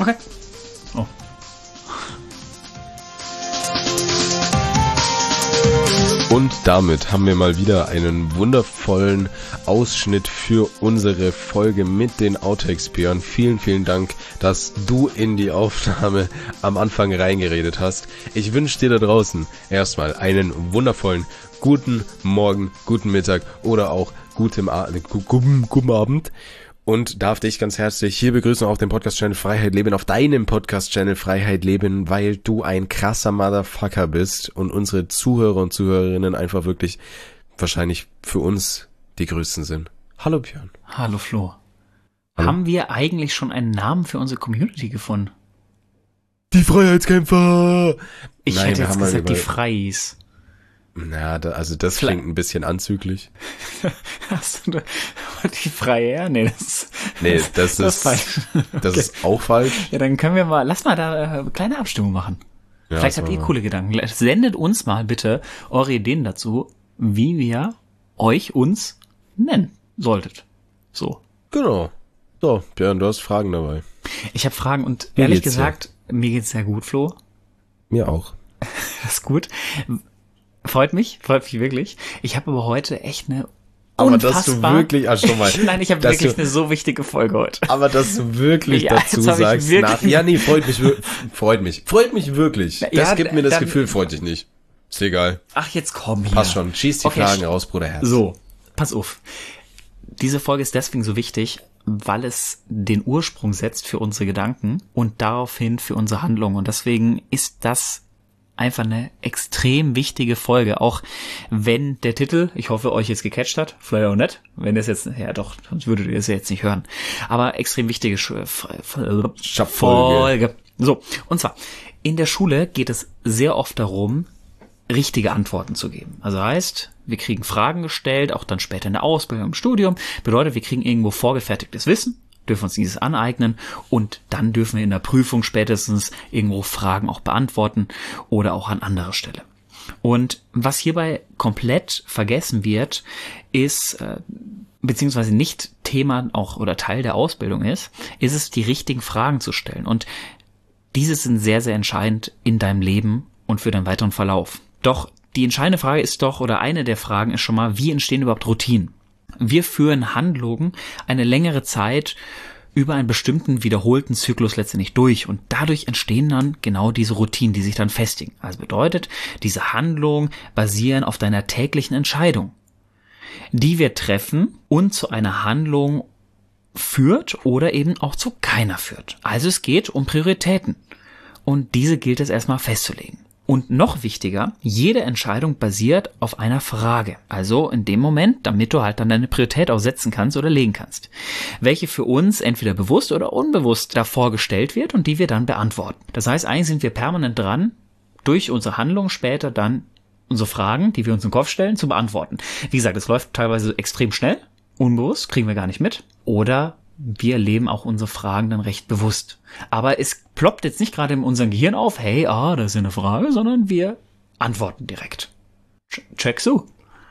Okay. Oh. Und damit haben wir mal wieder einen wundervollen Ausschnitt für unsere Folge mit den Outtakes, Björn. Vielen, vielen Dank, dass du in die Aufnahme am Anfang reingeredet hast. Ich wünsche dir da draußen erstmal einen wundervollen guten Morgen, guten Mittag oder auch guten Abend. Und darf dich ganz herzlich hier begrüßen auf dem Podcast-Channel Freiheit Leben, auf deinem Podcast-Channel Freiheit Leben, weil du ein krasser Motherfucker bist und unsere Zuhörer und Zuhörerinnen einfach wirklich wahrscheinlich für uns die Größten sind. Hallo Björn. Hallo Flo. Hallo. Haben wir eigentlich schon einen Namen für unsere Community gefunden? Die Freiheitskämpfer! Ich Nein, hätte wir jetzt haben mal gesagt, die Freis. Na, das klingt ein bisschen anzüglich. Hast du die Freie? Nee, das ist falsch. Das Okay. ist auch falsch. Ja, dann können wir mal, lass mal da eine kleine Abstimmung machen. Ja, Vielleicht habt ihr coole Gedanken. Sendet uns mal bitte eure Ideen dazu, wie wir uns nennen solltet. So. Genau. So, Björn, du hast Fragen dabei. Ich habe Fragen und Wie ehrlich geht's gesagt, mir geht's sehr gut, Flo. Mir auch. Das ist gut. Freut mich wirklich. Ich habe aber heute echt eine Aber dass du wirklich, schon mal. Nein, ich habe wirklich eine so wichtige Folge heute. Aber dass du wirklich Ja, dazu jetzt hab ich sagst, wirklich- freut mich wirklich. Das Ja, gibt mir das dann- Gefühl, freut dich nicht. Ist egal. Ach, jetzt komm hier. Passt schon. Schieß die Okay, Fragen raus, Bruderherz. So, pass auf. Diese Folge ist deswegen so wichtig, weil es den Ursprung setzt für unsere Gedanken und daraufhin für unsere Handlungen. Und deswegen ist das einfach eine extrem wichtige Folge, auch wenn der Titel, ich hoffe, euch jetzt gecatcht hat, vielleicht auch nicht, wenn ihr es jetzt, ja doch, sonst würdet ihr es ja jetzt nicht hören, aber extrem wichtige Folge. So, und zwar, in der Schule geht es sehr oft darum, richtige Antworten zu geben. Also heißt, wir kriegen Fragen gestellt, auch dann später in der Ausbildung, im Studium, bedeutet, wir kriegen irgendwo vorgefertigtes Wissen, dürfen uns dieses aneignen und dann dürfen wir in der Prüfung spätestens irgendwo Fragen auch beantworten oder auch an anderer Stelle. Und was hierbei komplett vergessen wird, ist, beziehungsweise nicht Thema auch oder Teil der Ausbildung ist es, die richtigen Fragen zu stellen. Und diese sind sehr, sehr entscheidend in deinem Leben und für deinen weiteren Verlauf. Doch die entscheidende Frage ist doch, oder eine der Fragen ist schon mal, wie entstehen überhaupt Routinen? Wir führen Handlungen eine längere Zeit über einen bestimmten wiederholten Zyklus letztendlich durch und dadurch entstehen dann genau diese Routinen, die sich dann festigen. Also bedeutet, diese Handlungen basieren auf deiner täglichen Entscheidung, die wir treffen und zu einer Handlung führt oder eben auch zu keiner führt. Also es geht um Prioritäten und diese gilt es erstmal festzulegen. Und noch wichtiger, jede Entscheidung basiert auf einer Frage. Also in dem Moment, damit du halt dann deine Priorität auch setzen kannst oder legen kannst. Welche für uns entweder bewusst oder unbewusst davor gestellt wird und die wir dann beantworten. Das heißt, eigentlich sind wir permanent dran, durch unsere Handlung später dann unsere Fragen, die wir uns im Kopf stellen, zu beantworten. Wie gesagt, es läuft teilweise extrem schnell, unbewusst, kriegen wir gar nicht mit. Oder wir leben auch unsere Fragen dann recht bewusst. Aber es ploppt jetzt nicht gerade in unserem Gehirn auf, hey, das ist eine Frage, sondern wir antworten direkt. Checkst du?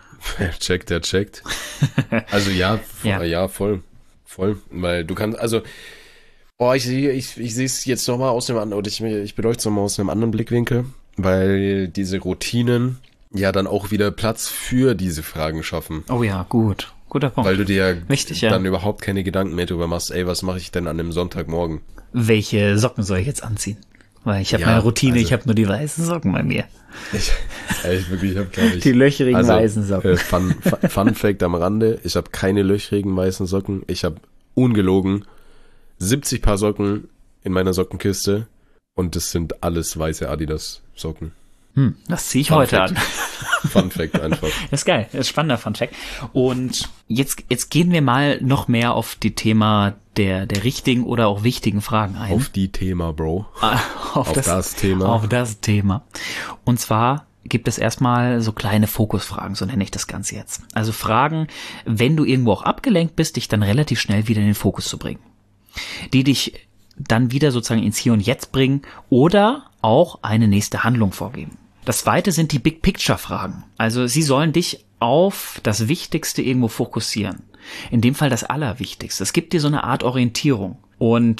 Der checkt. Also ja, voll. Weil du kannst, also, ich sehe es jetzt nochmal aus dem anderen, oder ich beleuchte es nochmal aus einem anderen Blickwinkel, weil diese Routinen ja dann auch wieder Platz für diese Fragen schaffen. Oh ja, gut. Guter Punkt. Weil du dir Richtig, dann überhaupt keine Gedanken mehr drüber machst, was mache ich denn an einem Sonntagmorgen? Welche Socken soll ich jetzt anziehen? Weil ich habe meine Routine, ich habe nur die weißen Socken bei mir. Ich habe gar nicht. Die löchrigen weißen Socken. Fun Fact am Rande, ich habe keine löchrigen weißen Socken. Ich habe ungelogen 70 Paar Socken in meiner Sockenkiste und das sind alles weiße Adidas Socken. Das ziehe ich heute an. Fun Fact einfach. Das ist geil, das ist spannender Fun Fact. Und jetzt gehen wir mal noch mehr auf die Thema der richtigen oder auch wichtigen Fragen ein. Auf die Thema, Bro. Auf das Thema. Und zwar gibt es erstmal so kleine Fokusfragen, so nenne ich das Ganze jetzt. Also Fragen, wenn du irgendwo auch abgelenkt bist, dich dann relativ schnell wieder in den Fokus zu bringen. Die dich dann wieder sozusagen ins Hier und Jetzt bringen oder auch eine nächste Handlung vorgeben. Das zweite sind die Big-Picture-Fragen. Also sie sollen dich auf das Wichtigste irgendwo fokussieren. In dem Fall das Allerwichtigste. Es gibt dir so eine Art Orientierung. Und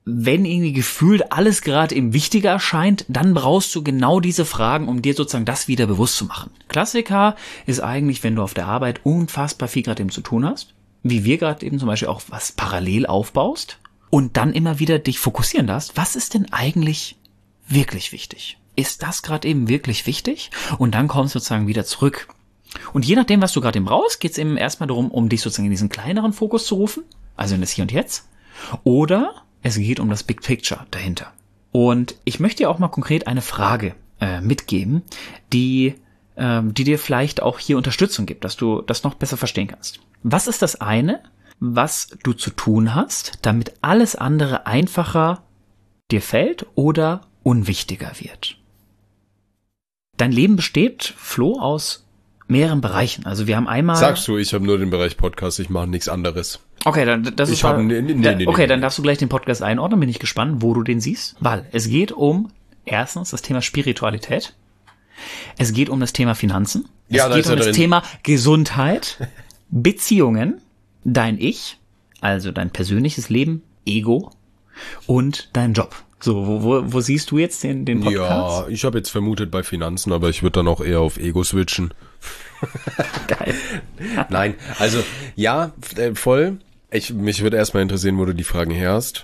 wenn irgendwie gefühlt alles gerade eben wichtiger erscheint, dann brauchst du genau diese Fragen, um dir sozusagen das wieder bewusst zu machen. Klassiker ist eigentlich, wenn du auf der Arbeit unfassbar viel gerade eben zu tun hast, wie wir gerade eben zum Beispiel auch was parallel aufbaust und dann immer wieder dich fokussieren darfst, was ist denn eigentlich wirklich wichtig? Ist das gerade eben wirklich wichtig? Und dann kommst du sozusagen wieder zurück. Und je nachdem, was du gerade eben brauchst, geht es eben erstmal darum, um dich sozusagen in diesen kleineren Fokus zu rufen, also in das Hier und Jetzt, oder es geht um das Big Picture dahinter. Und ich möchte dir auch mal konkret eine Frage mitgeben, die dir vielleicht auch hier Unterstützung gibt, dass du das noch besser verstehen kannst. Was ist das eine, was du zu tun hast, damit alles andere einfacher dir fällt oder unwichtiger wird? Dein Leben besteht, Flo, aus mehreren Bereichen. Also wir haben einmal... Sagst du, ich habe nur den Bereich Podcast, ich mache nichts anderes. Okay, dann das ist dann darfst du gleich den Podcast einordnen, bin ich gespannt, wo du den siehst. Weil es geht um erstens das Thema Spiritualität. Es geht um das Thema Finanzen. Es geht um das Thema Gesundheit, Beziehungen, dein Ich, also dein persönliches Leben, Ego und dein Job. So, wo siehst du jetzt den Podcast? Ja, ich habe jetzt vermutet bei Finanzen, aber ich würde dann auch eher auf Ego switchen. Geil. Nein, also ja, voll. Mich würde erstmal interessieren, wo du die Fragen her hast.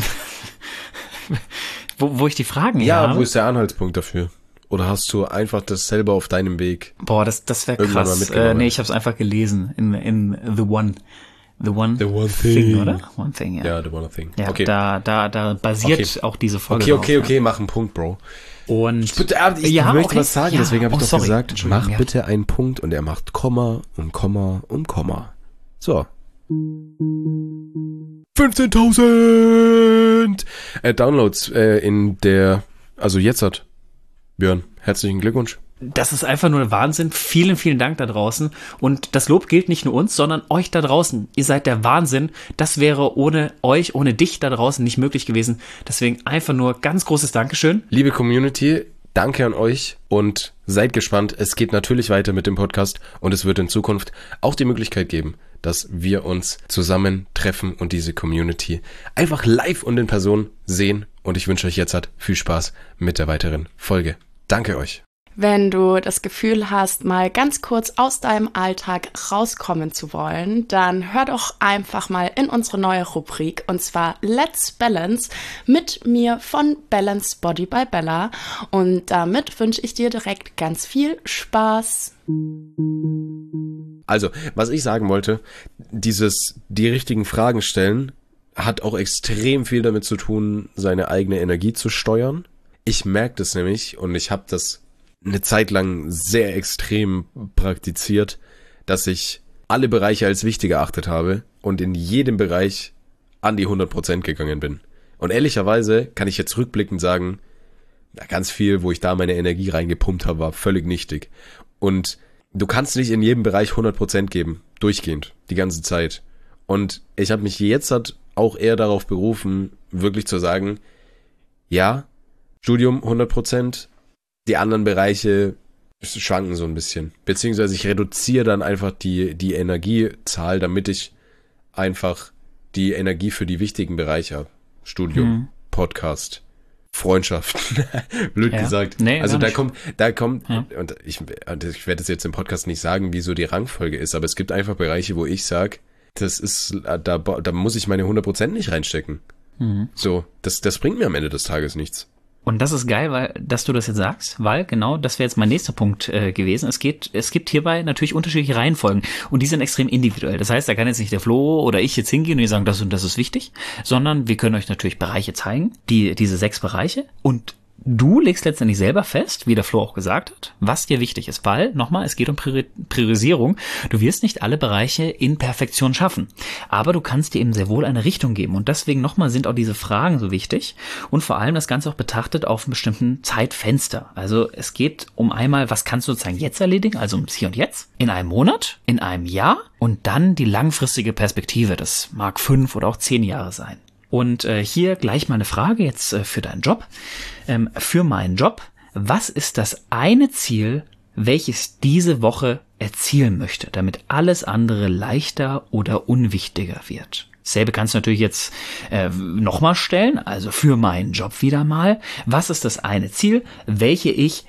wo ich die Fragen her habe? Ja, wo ist der Anhaltspunkt dafür? Oder hast du einfach das selber auf deinem Weg? Boah, das wäre krass. Nee, ich habe es einfach gelesen in The One Thing, oder? One Thing, ja. Ja, The One Thing. Ja, okay. Da basiert auch diese Folge. Okay, mach einen Punkt, Bro. Und ich möchte was sagen, deswegen habe ich doch gesagt, mach bitte einen Punkt und er macht Komma und Komma und Komma. So. 15.000 Downloads also jetzt hat Björn, herzlichen Glückwunsch. Das ist einfach nur Wahnsinn. Vielen, vielen Dank da draußen. Und das Lob gilt nicht nur uns, sondern euch da draußen. Ihr seid der Wahnsinn. Das wäre ohne euch, ohne dich da draußen nicht möglich gewesen. Deswegen einfach nur ganz großes Dankeschön. Liebe Community, danke an euch und seid gespannt. Es geht natürlich weiter mit dem Podcast und es wird in Zukunft auch die Möglichkeit geben, dass wir uns zusammen treffen und diese Community einfach live und in Person sehen. Und ich wünsche euch jetzt viel Spaß mit der weiteren Folge. Danke euch. Wenn du das Gefühl hast, mal ganz kurz aus deinem Alltag rauskommen zu wollen, dann hör doch einfach mal in unsere neue Rubrik, und zwar Let's Balance mit mir von Balance Body by Bella. Und damit wünsche ich dir direkt ganz viel Spaß. Also, was ich sagen wollte, die richtigen Fragen stellen, hat auch extrem viel damit zu tun, seine eigene Energie zu steuern. Ich merke das nämlich und ich habe das eine Zeit lang sehr extrem praktiziert, dass ich alle Bereiche als wichtig erachtet habe und in jedem Bereich an die 100% gegangen bin. Und ehrlicherweise kann ich jetzt rückblickend sagen, ganz viel, wo ich da meine Energie reingepumpt habe, war völlig nichtig. Und du kannst nicht in jedem Bereich 100% geben, durchgehend, die ganze Zeit. Und ich habe mich jetzt auch eher darauf berufen, wirklich zu sagen, ja, Studium 100%, die anderen Bereiche schwanken so ein bisschen. Beziehungsweise ich reduziere dann einfach die Energiezahl, damit ich einfach die Energie für die wichtigen Bereiche habe. Studium, Podcast, Freundschaften, blöd gesagt. Nee, also da kommt, und ich werde es jetzt im Podcast nicht sagen, wie so die Rangfolge ist, aber es gibt einfach Bereiche, wo ich sage, das ist, da muss ich meine 100% nicht reinstecken. So, das bringt mir am Ende des Tages nichts. Und das ist geil, dass du das jetzt sagst, weil genau, das wäre jetzt mein nächster Punkt gewesen. Es gibt hierbei natürlich unterschiedliche Reihenfolgen und die sind extrem individuell. Das heißt, da kann jetzt nicht der Flo oder ich jetzt hingehen und die sagen, das und das ist wichtig, sondern wir können euch natürlich Bereiche zeigen, diese 6 Bereiche, und du legst letztendlich selber fest, wie der Flo auch gesagt hat, was dir wichtig ist, weil, nochmal, es geht um Priorisierung. Du wirst nicht alle Bereiche in Perfektion schaffen, aber du kannst dir eben sehr wohl eine Richtung geben, und deswegen nochmal sind auch diese Fragen so wichtig und vor allem das Ganze auch betrachtet auf einem bestimmten Zeitfenster. Also es geht um einmal, was kannst du sozusagen jetzt erledigen, also ums Hier und Jetzt, in einem Monat, in einem Jahr, und dann die langfristige Perspektive, das mag 5 oder auch 10 Jahre sein. Und hier gleich mal eine Frage jetzt für deinen Job. Für meinen Job, was ist das eine Ziel, welches diese Woche erzielen möchte, damit alles andere leichter oder unwichtiger wird? Selbe kannst du natürlich jetzt nochmal stellen, also für meinen Job wieder mal. Was ist das eine Ziel, welches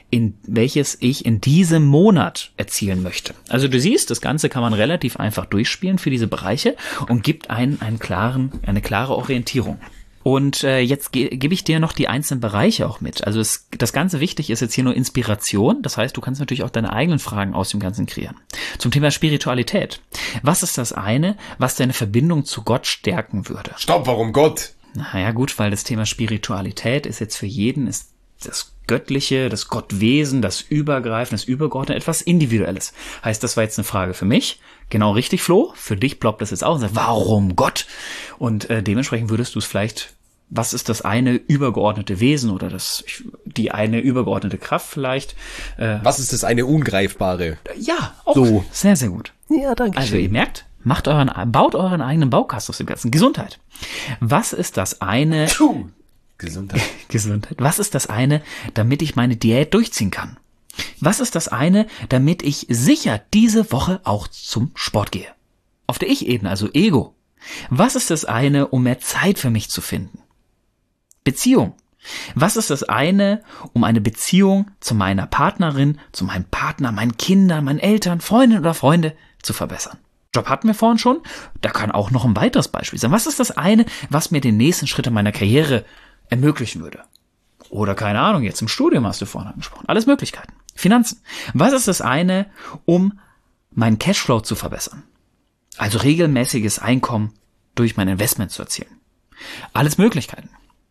ich in diesem Monat erzielen möchte? Also du siehst, das Ganze kann man relativ einfach durchspielen für diese Bereiche und gibt eine klare Orientierung. Und jetzt gebe ich dir noch die einzelnen Bereiche auch mit. Also das Ganze wichtig ist jetzt hier nur Inspiration. Das heißt, du kannst natürlich auch deine eigenen Fragen aus dem Ganzen kreieren. Zum Thema Spiritualität. Was ist das eine, was deine Verbindung zu Gott stärken würde? Stopp, warum Gott? Naja gut, weil das Thema Spiritualität ist jetzt für jeden ist das Göttliche, das Gottwesen, das Übergreifende, das Übergeordnete, etwas Individuelles. Heißt, das war jetzt eine Frage für mich. Genau richtig, Flo. Für dich ploppt das jetzt auch und sagt, warum Gott? Und dementsprechend würdest du es vielleicht, was ist das eine übergeordnete Wesen oder die eine übergeordnete Kraft vielleicht? Was ist das eine Ungreifbare? Ja, auch so. Sehr, sehr gut. Ja, danke. Also ihr merkt, baut euren eigenen Baukasten aus dem Ganzen. Gesundheit. Was ist das eine... Gesundheit. Gesundheit. Was ist das eine, damit ich meine Diät durchziehen kann? Was ist das eine, damit ich sicher diese Woche auch zum Sport gehe? Auf der Ich-Ebene, also Ego. Was ist das eine, um mehr Zeit für mich zu finden? Beziehung. Was ist das eine, um eine Beziehung zu meiner Partnerin, zu meinem Partner, meinen Kindern, meinen Eltern, Freundinnen oder Freunde zu verbessern? Job hatten wir vorhin schon. Da kann auch noch ein weiteres Beispiel sein. Was ist das eine, was mir den nächsten Schritt in meiner Karriere ermöglichen würde? Oder keine Ahnung, jetzt im Studium hast du vorhin angesprochen. Alles Möglichkeiten. Finanzen. Was ist das eine, um meinen Cashflow zu verbessern? Also regelmäßiges Einkommen durch mein Investment zu erzielen. Alles Möglichkeiten.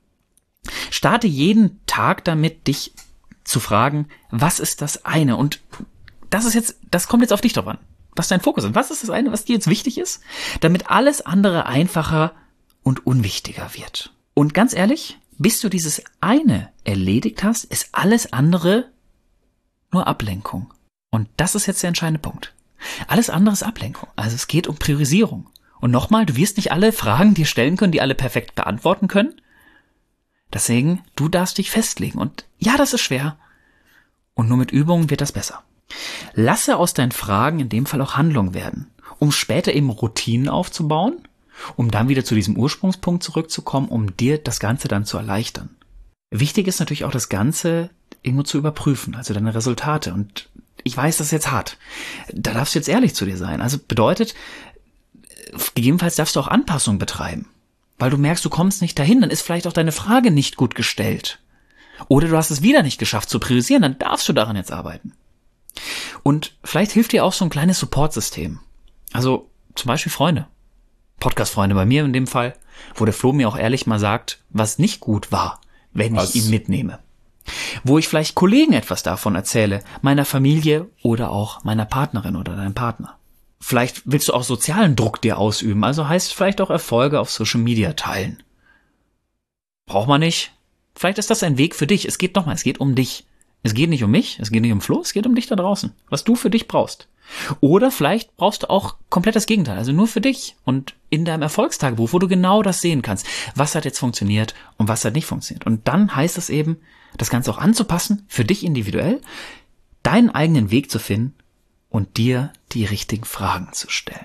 Starte jeden Tag damit, dich zu fragen, was ist das eine? Und das kommt jetzt auf dich drauf an, was dein Fokus ist. Was ist das eine, was dir jetzt wichtig ist, damit alles andere einfacher und unwichtiger wird? Und ganz ehrlich, bis du dieses eine erledigt hast, ist alles andere nur Ablenkung. Und das ist jetzt der entscheidende Punkt. Alles andere ist Ablenkung. Also es geht um Priorisierung. Und nochmal, du wirst nicht alle Fragen dir stellen können, die alle perfekt beantworten können. Deswegen, du darfst dich festlegen. Und ja, das ist schwer. Und nur mit Übungen wird das besser. Lasse aus deinen Fragen in dem Fall auch Handlung werden, um später eben Routinen aufzubauen, um dann wieder zu diesem Ursprungspunkt zurückzukommen, um dir das Ganze dann zu erleichtern. Wichtig ist natürlich auch, das Ganze irgendwo zu überprüfen, also deine Resultate. Und ich weiß, das ist jetzt hart. Da darfst du jetzt ehrlich zu dir sein. Also bedeutet, gegebenenfalls darfst du auch Anpassungen betreiben, weil du merkst, du kommst nicht dahin, dann ist vielleicht auch deine Frage nicht gut gestellt. Oder du hast es wieder nicht geschafft zu priorisieren, dann darfst du daran jetzt arbeiten. Und vielleicht hilft dir auch so ein kleines Supportsystem. Also zum Beispiel Freunde. Podcast-Freunde bei mir in dem Fall, wo der Flo mir auch ehrlich mal sagt, was nicht gut war, wenn ich ihn mitnehme. Wo ich vielleicht Kollegen etwas davon erzähle, meiner Familie oder auch meiner Partnerin oder deinem Partner. Vielleicht willst du auch sozialen Druck dir ausüben, also heißt vielleicht auch Erfolge auf Social Media teilen. Braucht man nicht. Vielleicht ist das ein Weg für dich. Es geht um dich. Es geht nicht um mich, es geht nicht um Flo, es geht um dich da draußen, was du für dich brauchst. Oder vielleicht brauchst du auch komplett das Gegenteil, also nur für dich und in deinem Erfolgstagebuch, wo du genau das sehen kannst, was hat jetzt funktioniert und was hat nicht funktioniert. Und dann heißt es eben, das Ganze auch anzupassen, für dich individuell, deinen eigenen Weg zu finden und dir die richtigen Fragen zu stellen.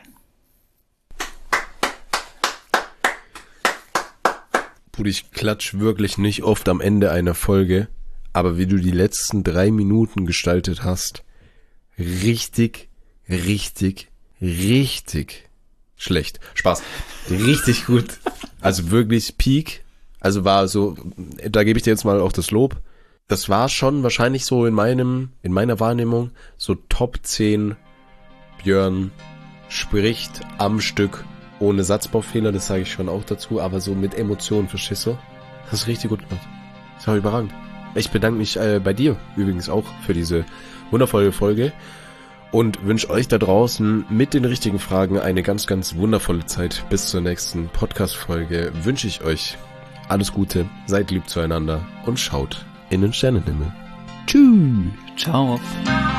Bruder, ich klatsch wirklich nicht oft am Ende einer Folge, aber wie du die letzten 3 Minuten gestaltet hast, richtig schlecht. Spaß. Richtig gut. Also wirklich Peak. Also war so, da gebe ich dir jetzt mal auch das Lob. Das war schon wahrscheinlich so in meiner Wahrnehmung so Top 10 Björn spricht am Stück ohne Satzbaufehler, das sage ich schon auch dazu, aber so mit Emotionen, verstehst du? Das ist richtig gut gemacht. Das war überragend. Ich bedanke mich bei dir übrigens auch für diese wundervolle Folge und wünsche euch da draußen mit den richtigen Fragen eine ganz, ganz wundervolle Zeit. Bis zur nächsten Podcast-Folge wünsche ich euch alles Gute, seid lieb zueinander und schaut in den Sternenhimmel. Tschüss. Ciao.